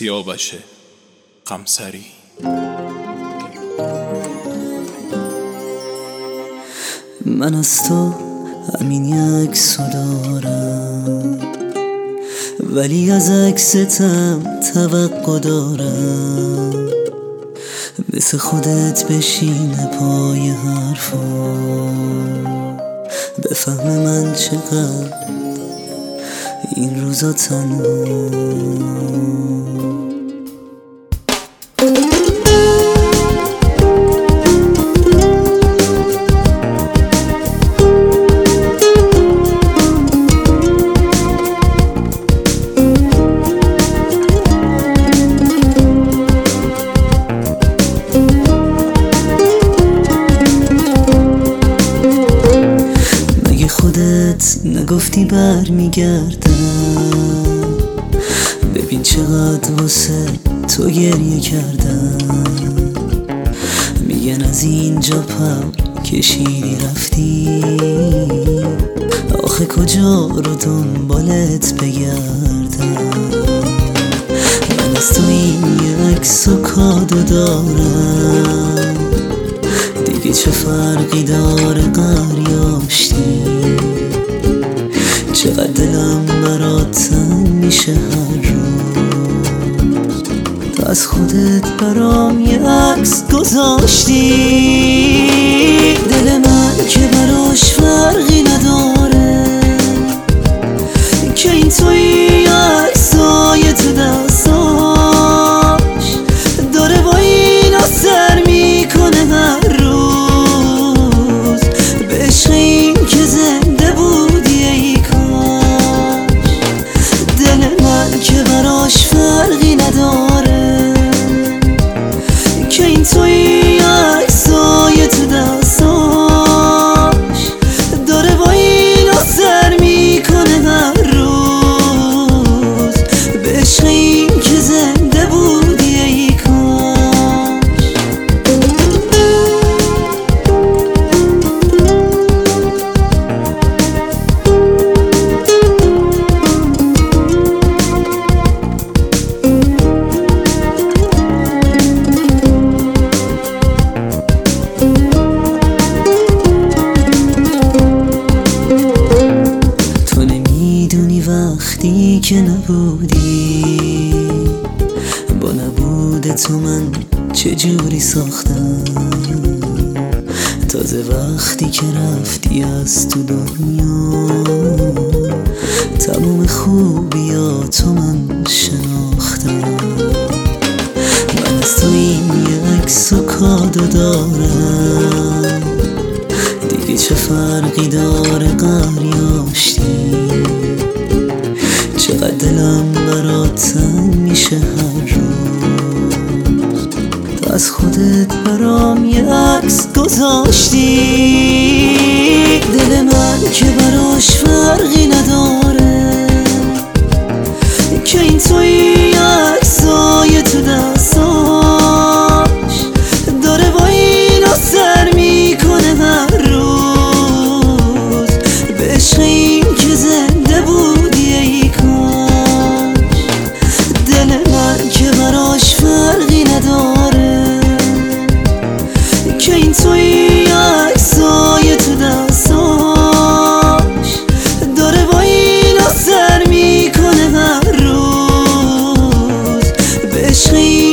سیاوش قمصری. من از تو همین یک عکسو دارم، ولی از عکستم توقع دارم مثل خودت بشینه پای حرفا، بفهم من چقدر این روزا تنها. خودت نگفتی برمیگردم، ببین چقدر واسه تو گریه کردم. میگن از اینجا پر کشیدی رفتی، آخه کجا رو دنبالت بگردم. من از تو این یه عکسو کادو دارم، دیگه چه فرقی داره قریاشتی. چقدر دلم برات تنگ میشه هر روز، تو از خودت برام یه عکس گذاشتی. دل من که براش فرقی نداره که این توی عکسای تو دستاش داره با اینا سر میکنه هر روز. به عشق این که زنده بودی ای کاش، دل من که براش فرقی نداره که این توی عکسای تو دستاش داره با اینا سر میکنه هر روز. به عشق این که زنده بودی ای کاش. وقتی که نبودی، با نبود تو من چجوری ساختم. تازه وقتی که رفتی از تو دنیا، تموم خوبیاتو من شناختم. من از تو این یه عکسو کادو دارم، دیگه چه فرقی داره قریاشتی. چقدر دلم برات تنگ میشه هر روز، تو از خودت برام یه عکس گذاشتی. دل من که براش فرقی نداره که این توی عکسای تو دستاش داره با اینا سر میکنه هر روز. به عشق این که زنده بودی ای کاش، دل من که براش فرقی نداره که این توی عکسای تو دستاش داره با اینا سر میکنه هر روز. به عشق